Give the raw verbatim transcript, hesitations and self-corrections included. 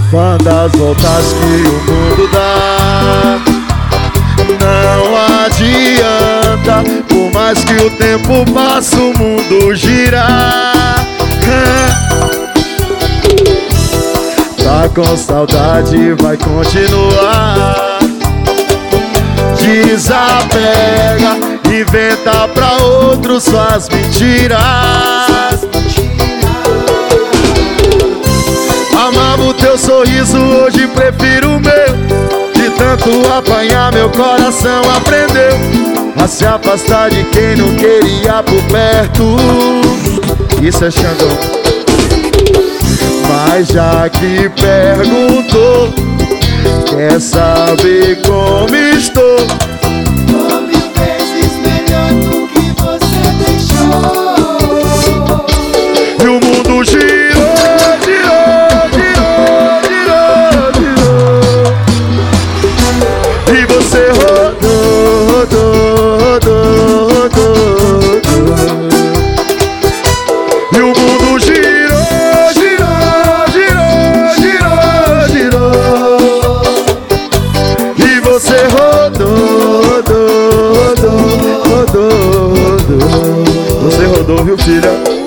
fã das voltas que o mundo dá. Não adianta, por mais que o tempo passe, o mundo girar. Tá com saudade, vai continuar. Desapega, inventa pra outros, faz mentiras. Amava o teu sorriso, hoje prefiro o meu. De tanto apanhar, meu coração aprendeu a se afastar de quem não queria por perto. Isso é Xandão. Mas já que perguntou, quer saber como estou? Tô mil vezes melhor do que você deixou. E o mundo girou, girou, girou, girou, girou. E você rodou, rodou, rodou, rodou, rodou. E o mundo girou, girou, girou, girou, girou. E você rodou, rodou, rodou, rodou, rodou. Você rodou, viu, filha?